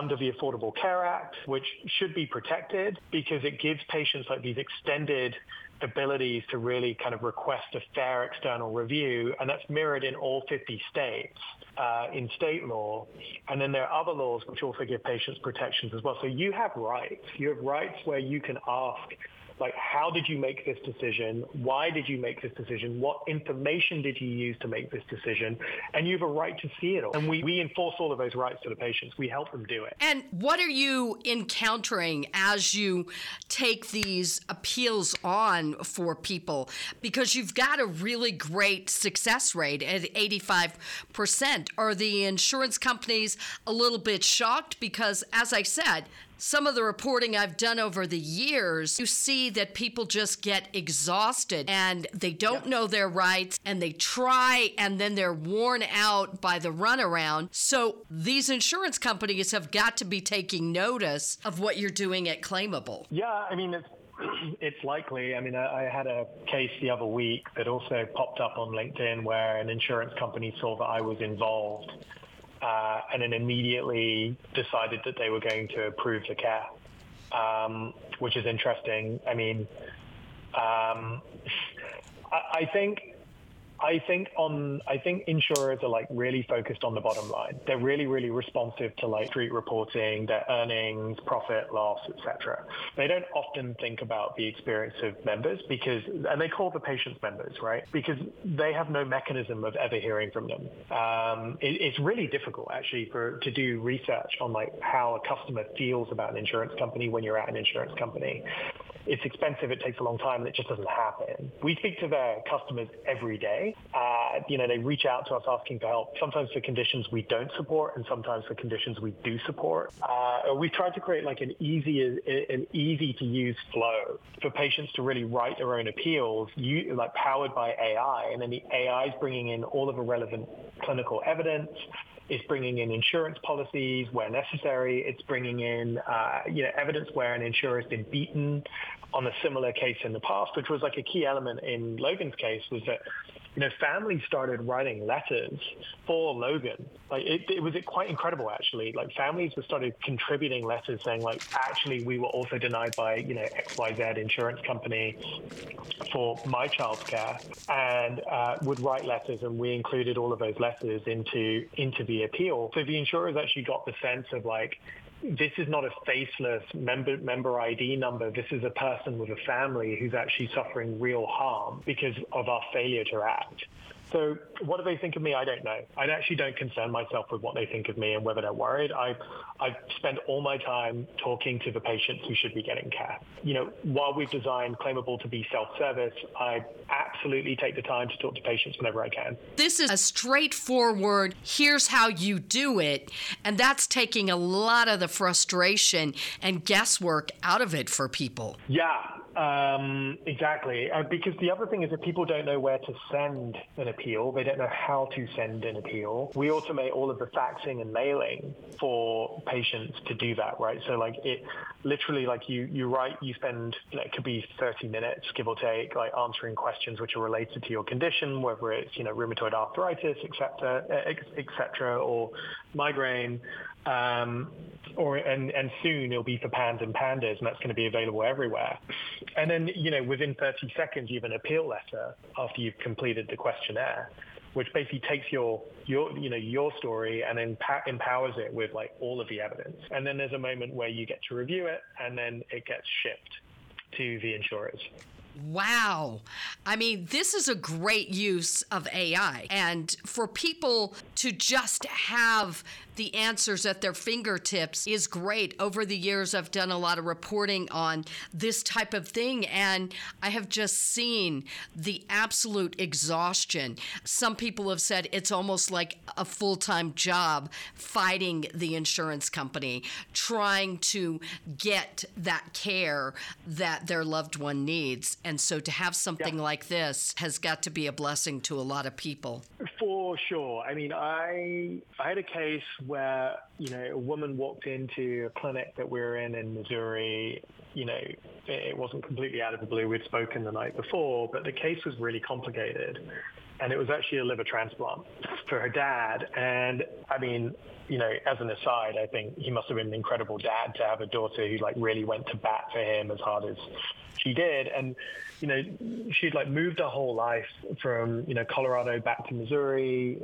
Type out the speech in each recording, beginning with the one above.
under the Affordable Care Act, which should be protected because it gives patients like these extended abilities to really kind of request a fair external review, and that's mirrored in all 50 states in state law. And then there are other laws which also give patients protections as well. So you have rights. You have rights where you can ask, like, how did you make this decision? Why did you make this decision? What information did you use to make this decision? And you have a right to see it all. And we enforce all of those rights to the patients. We help them do it. And what are you encountering as you take these appeals on for people? Because you've got a really great success rate at 85%. Are the insurance companies a little bit shocked? Because, as I said, some of the reporting I've done over the years, you see that people just get exhausted and they don't know their rights and they try and then they're worn out by the runaround. So these insurance companies have got to be taking notice of what you're doing at Claimable. Yeah, I mean, it's likely. I mean, I had a case the other week that also popped up on LinkedIn where an insurance company saw that I was involved and then immediately decided that they were going to approve the care, which is interesting. I mean, I think insurers are like really focused on the bottom line. They're really, really responsive to like street reporting, their earnings, profit, loss, etc. They don't often think about the experience of members and they call the patients members, right? Because they have no mechanism of ever hearing from them. It's really difficult actually to do research on like how a customer feels about an insurance company when you're at an insurance company. It's expensive, it takes a long time, and it just doesn't happen. We speak to their customers every day. They reach out to us asking for help, sometimes for conditions we don't support and sometimes for conditions we do support. We've tried to create like an easy to use flow for patients to really write their own appeals, like powered by AI. And then the AI is bringing in all of the relevant clinical evidence. It's bringing in insurance policies where necessary. It's bringing in, evidence where an insurer has been beaten on a similar case in the past, which was like a key element in Logan's case was that, families started writing letters for Logan. Like it was quite incredible, actually. Like families started contributing letters saying like, actually, we were also denied by, XYZ insurance company for my child's care, and would write letters, and we included all of those letters into the appeal. So the insurers actually got the sense of like, this is not a faceless member ID number. This is a person with a family who's actually suffering real harm because of our failure to act. So what do they think of me? I don't know. I actually don't concern myself with what they think of me and whether they're worried. I spend all my time talking to the patients who should be getting care. While we've designed Claimable to be self-service, I absolutely take the time to talk to patients whenever I can. This is a straightforward, here's how you do it, and that's taking a lot of the frustration and guesswork out of it for people. Yeah. Exactly. Because the other thing is that people don't know where to send an appeal. They don't know how to send an appeal. We automate all of the faxing and mailing for patients to do that, right? So like it literally like you write, you spend, it could be 30 minutes, give or take, like answering questions which are related to your condition, whether it's, rheumatoid arthritis, et cetera, or migraine. And soon it'll be for PANS and PANDAS, and that's going to be available everywhere. And then, within 30 seconds, you have an appeal letter after you've completed the questionnaire, which basically takes your story and then empowers it with like all of the evidence. And then there's a moment where you get to review it, and then it gets shipped to the insurers. Wow. I mean, this is a great use of AI. And for people to just have the answers at their fingertips is great. Over the years, I've done a lot of reporting on this type of thing, and I have just seen the absolute exhaustion. Some people have said it's almost like a full-time job fighting the insurance company, trying to get that care that their loved one needs. And so to have something like this has got to be a blessing to a lot of people. For sure. I mean, I had a case where, a woman walked into a clinic that we were in Missouri. It wasn't completely out of the blue. We'd spoken the night before, but the case was really complicated. And it was actually a liver transplant for her dad. And I mean, as an aside, I think he must have been an incredible dad to have a daughter who like really went to bat for him as hard as she did. And, she'd like moved her whole life from, Colorado back to Missouri,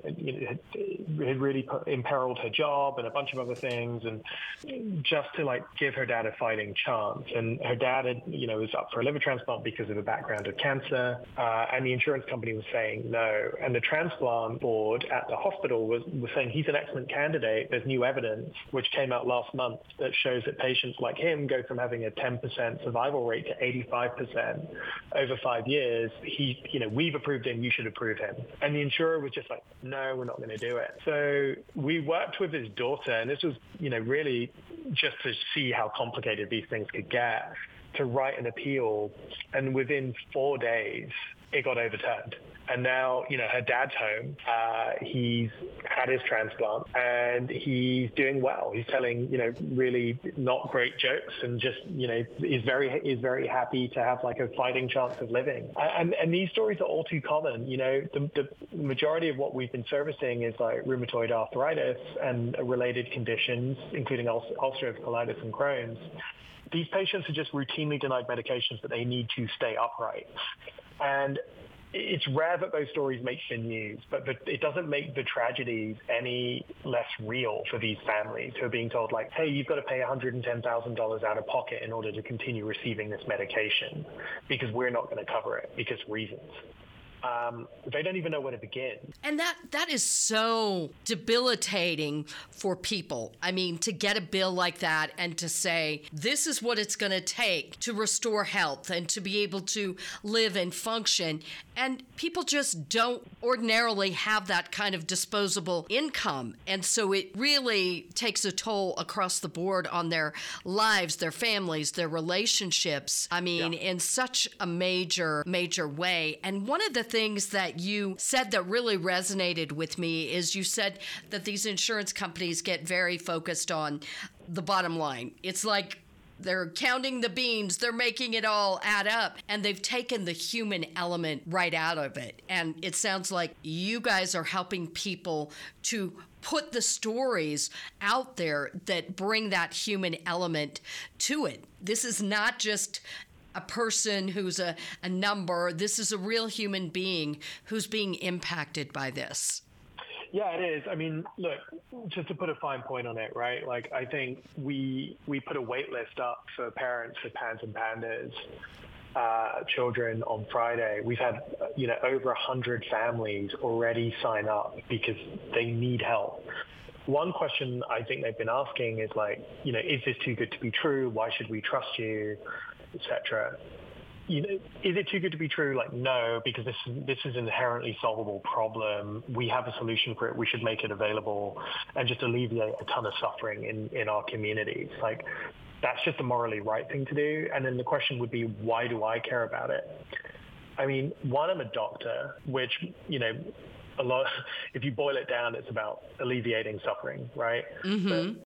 had really imperiled her job and a bunch of other things. And just to like give her dad a fighting chance. And her dad had, was up for a liver transplant because of a background of cancer. And the insurance company was saying no. And the transplant board at the hospital was saying he's an excellent candidate. There's new evidence, which came out last month, that shows that patients like him go from having a 10% survival rate to 85% over 5 years. We've approved him, you should approve him. And the insurer was just like, no, we're not going to do it. So we worked with his daughter, and this was, really just to see how complicated these things could get, to write an appeal. And within 4 days, it got overturned. And now, her dad's home. He's had his transplant and he's doing well. He's telling, really not great jokes, and just, is very happy to have like a fighting chance of living. And these stories are all too common. The majority of what we've been servicing is like rheumatoid arthritis and related conditions, including ulcerative colitis and Crohn's. These patients are just routinely denied medications that they need to stay upright. And it's rare that those stories make the news, but it doesn't make the tragedies any less real for these families who are being told, like, hey, you've got to pay $110,000 out of pocket in order to continue receiving this medication because we're not going to cover it because reasons. They don't even know where to begin. And that is so debilitating for people. I mean, to get a bill like that and to say, this is what it's going to take to restore health and to be able to live and function. And people just don't ordinarily have that kind of disposable income. And so it really takes a toll across the board on their lives, their families, their relationships. I mean, in such a major, major way. And one of the things that you said that really resonated with me is you said that these insurance companies get very focused on the bottom line. It's like they're counting the beans, they're making it all add up, and they've taken the human element right out of it. And it sounds like you guys are helping people to put the stories out there that bring that human element to it. This is not just a person who's a number. This is a real human being who's being impacted by this. Yeah, it is. I mean, look, just to put a fine point on it, right? Like, I think we put a wait list up for parents for PANS and PANDAS children on Friday. We've had, over 100 families already sign up because they need help. One question I think they've been asking is like, is this too good to be true? Why should we trust you? Etc. Is it too good to be true? Like, no, because this is an inherently solvable problem. We have a solution for it. We should make it available and just alleviate a ton of suffering in our communities. Like, that's just a morally right thing to do. And then the question would be, why do I care about it? I mean, one, I'm a doctor, which, a lot, if you boil it down, it's about alleviating suffering, right? Mm-hmm.